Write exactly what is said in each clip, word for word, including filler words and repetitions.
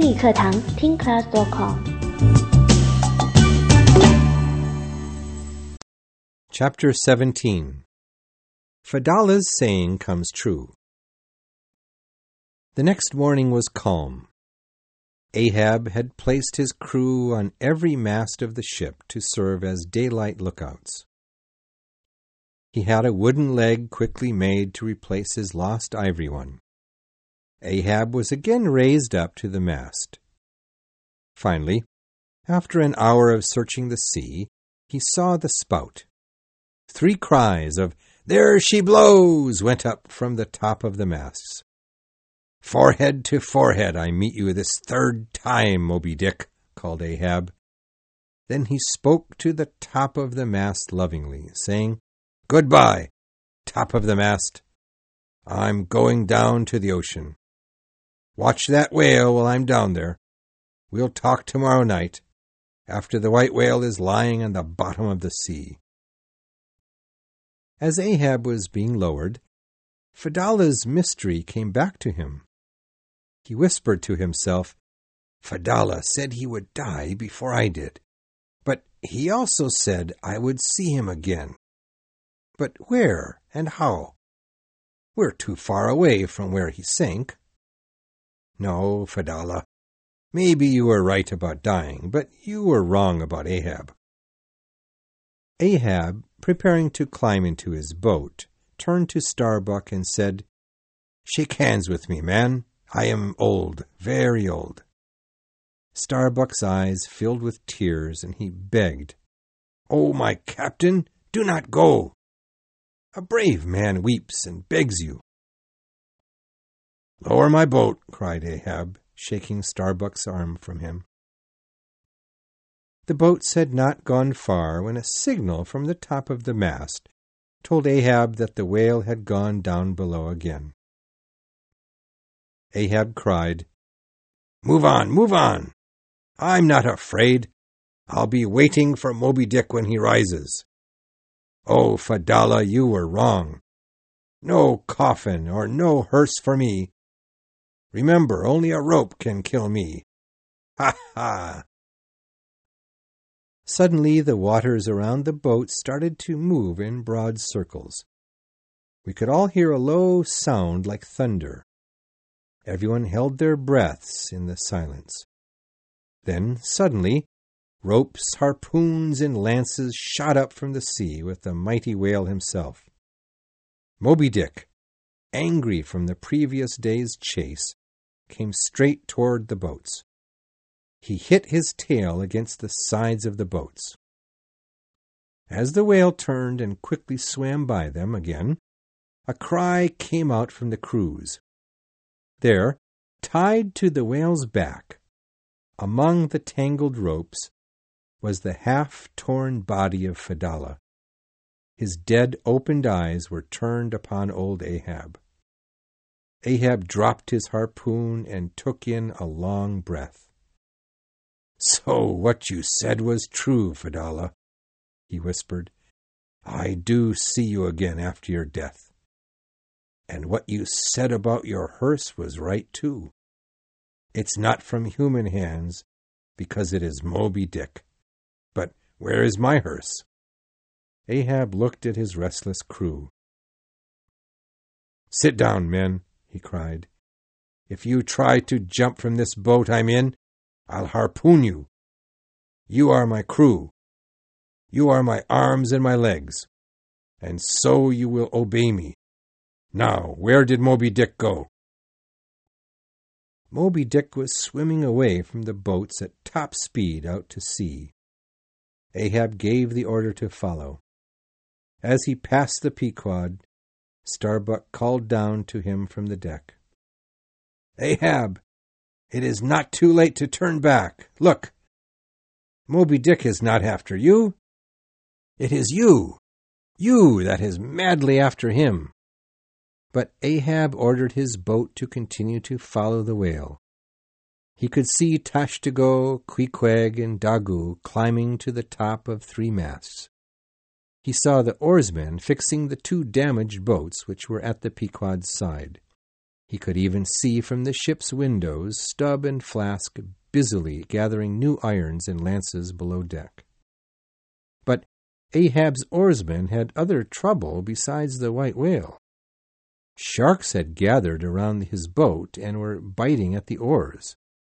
英语课堂 听 class dot com。 Chapter seventeen. Fadala's saying comes true. The next morning was calm. Ahab had placed his crew on every mast of the ship to serve as daylight lookouts. He had a wooden leg quickly made to replace his lost ivory one. Ahab was again raised up to the mast. Finally, after an hour of searching the sea, he saw the spout. Three cries of, "There she blows!" went up from the top of the masts. "Forehead to forehead, I meet you this third time, Moby Dick," called Ahab. Then he spoke to the top of the mast lovingly, saying, "Goodbye, top of the mast. I'm going down to the ocean. Watch that whale while I'm down there. We'll talk tomorrow night, after the white whale is lying on the bottom of the sea." As Ahab was being lowered, Fadala's mystery came back to him. He whispered to himself, "Fadala said he would die before I did, but he also said I would see him again. But where and how? We're too far away from where he sank. No, Fadala, maybe you were right about dying, but you were wrong about Ahab." Ahab, preparing to climb into his boat, turned to Starbuck and said, "Shake hands with me, man. I am old, very old." Starbuck's eyes filled with tears, and he begged, "Oh, my captain, do not go. A brave man weeps and begs you." "Lower my boat," cried Ahab, shaking Starbuck's arm from him. The boats had not gone far when a signal from the top of the mast told Ahab that the whale had gone down below again. Ahab cried, "Move on, move on! I'm not afraid. I'll be waiting for Moby Dick when he rises. Oh, Fadala, you were wrong. No coffin or no hearse for me. Remember, only a rope can kill me. Ha ha!" Suddenly the waters around the boat started to move in broad circles. We could all hear a low sound like thunder. Everyone held their breaths in the silence. Then, suddenly, ropes, harpoons, and lances shot up from the sea with the mighty whale himself. Moby Dick, angry from the previous day's chase, came straight toward the boats. He hit his tail against the sides of the boats. As the whale turned and quickly swam by them again, a cry came out from the crews. There, tied to the whale's back, among the tangled ropes, was the half-torn body of Fadala. His dead, opened eyes were turned upon old Ahab. Ahab dropped his harpoon and took in a long breath. "So what you said was true, Fadala," he whispered. "I do see you again after your death. And what you said about your hearse was right, too. It's not from human hands, because it is Moby Dick. But where is my hearse?" Ahab looked at his restless crew. "Sit down, men," he cried. "If you try to jump from this boat I'm in, I'll harpoon you. You are my crew. You are my arms and my legs. And so you will obey me. Now, where did Moby Dick go?" Moby Dick was swimming away from the boats at top speed out to sea. Ahab gave the order to follow. As he passed the Pequod, Starbuck called down to him from the deck, "Ahab, it is not too late to turn back. Look, Moby Dick is not after you. It is you, you that is madly after him." But Ahab ordered his boat to continue to follow the whale. He could see Tashtego, Queequeg, and Daggoo climbing to the top of three masts. He saw the oarsmen fixing the two damaged boats which were at the Pequod's side. He could even see from the ship's windows Stubb and Flask busily gathering new irons and lances below deck. But Ahab's oarsmen had other trouble besides the white whale. Sharks had gathered around his boat and were biting at the oars.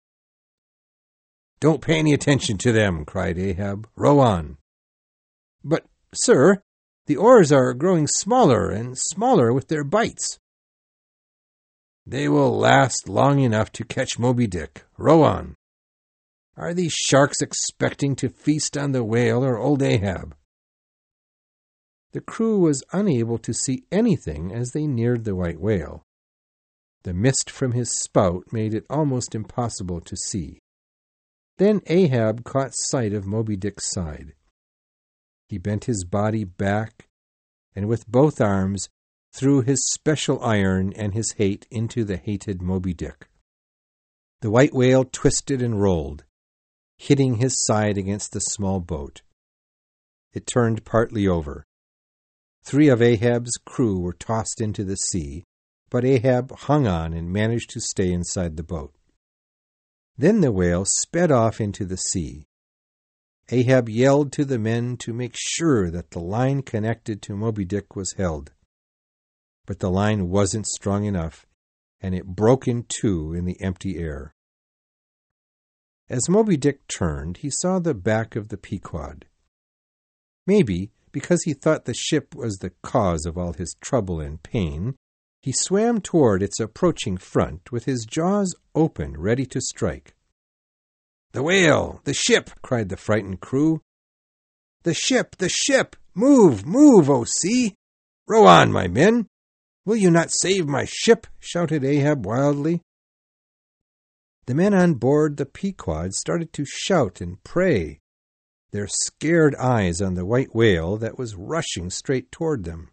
"Don't pay any attention to them," cried Ahab. "Row on." "But, sir, the oars are growing smaller and smaller with their bites." "They will last long enough to catch Moby Dick. Row on. Are these sharks expecting to feast on the whale or old Ahab?" The crew was unable to see anything as they neared the white whale. The mist from his spout made it almost impossible to see. Then Ahab caught sight of Moby Dick's side. He bent his body back, and with both arms threw his special iron and his hate into the hated Moby Dick. The white whale twisted and rolled, hitting his side against the small boat. It turned partly over. Three of Ahab's crew were tossed into the sea, but Ahab hung on and managed to stay inside the boat. Then the whale sped off into the sea. Ahab yelled to the men to make sure that the line connected to Moby Dick was held. But the line wasn't strong enough, and it broke in two in the empty air. As Moby Dick turned, he saw the back of the Pequod. Maybe, because he thought the ship was the cause of all his trouble and pain, he swam toward its approaching front with his jaws open, ready to strike. "The whale! The ship!" cried the frightened crew. "The ship! The ship! Move! Move, O sea! Row on, my men! Will you not save my ship?" shouted Ahab wildly. The men on board the Pequod started to shout and pray, their scared eyes on the white whale that was rushing straight toward them.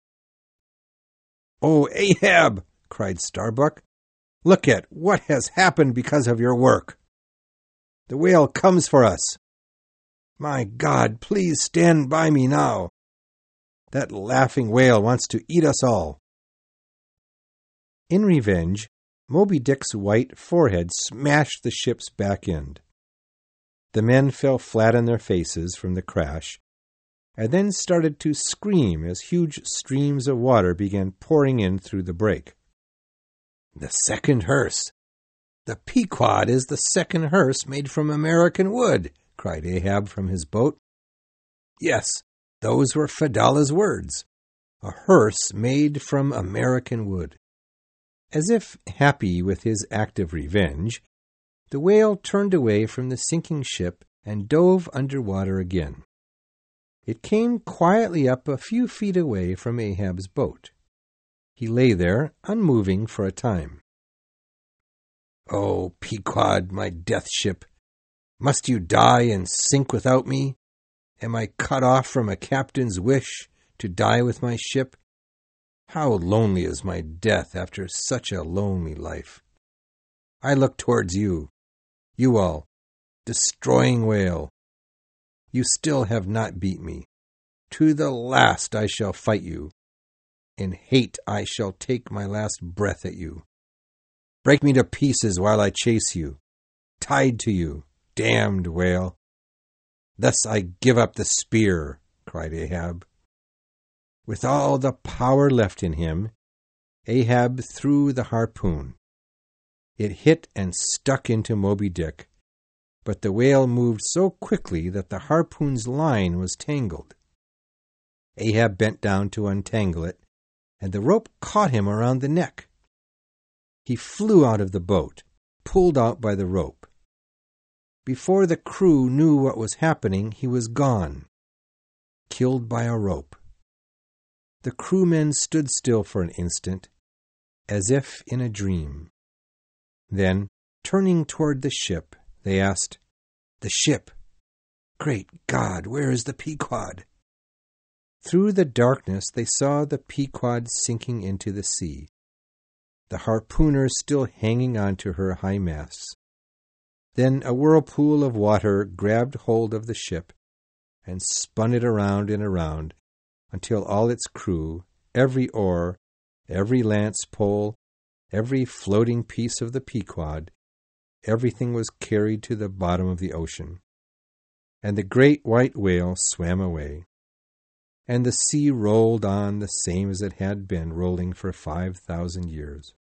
"Oh, Ahab!" cried Starbuck. "Look at what has happened because of your work. The whale comes for us. My God, please stand by me now. That laughing whale wants to eat us all." In revenge, Moby Dick's white forehead smashed the ship's back end. The men fell flat on their faces from the crash, and then started to scream as huge streams of water began pouring in through the break. "The second hearse! The Pequod is the second hearse made from American wood!" cried Ahab from his boat. Yes, those were Fedallah's words. A hearse made from American wood. As if happy with his act of revenge, the whale turned away from the sinking ship and dove under water again. It came quietly up a few feet away from Ahab's boat. He lay there, unmoving for a time. "Oh, Pequod, my death ship, must you die and sink without me? Am I cut off from a captain's wish to die with my ship? How lonely is my death after such a lonely life. I look towards you, you all, destroying whale. You still have not beat me. To the last I shall fight you. In hate I shall take my last breath at you. Break me to pieces while I chase you, tied to you, damned whale. Thus I give up the spear," cried Ahab. With all the power left in him, Ahab threw the harpoon. It hit and stuck into Moby Dick, but the whale moved so quickly that the harpoon's line was tangled. Ahab bent down to untangle it, and the rope caught him around the neck. He flew out of the boat, pulled out by the rope. Before the crew knew what was happening, he was gone, killed by a rope. The crewmen stood still for an instant, as if in a dream. Then, turning toward the ship, they asked, "The ship! Great God, where is the Pequod?" Through the darkness they saw the Pequod sinking into the sea, the harpooner still hanging on to her high masts. Then a whirlpool of water grabbed hold of the ship and spun it around and around until all its crew, every oar, every lance pole, every floating piece of the Pequod, everything was carried to the bottom of the ocean. And the great white whale swam away. And the sea rolled on the same as it had been rolling for five thousand years.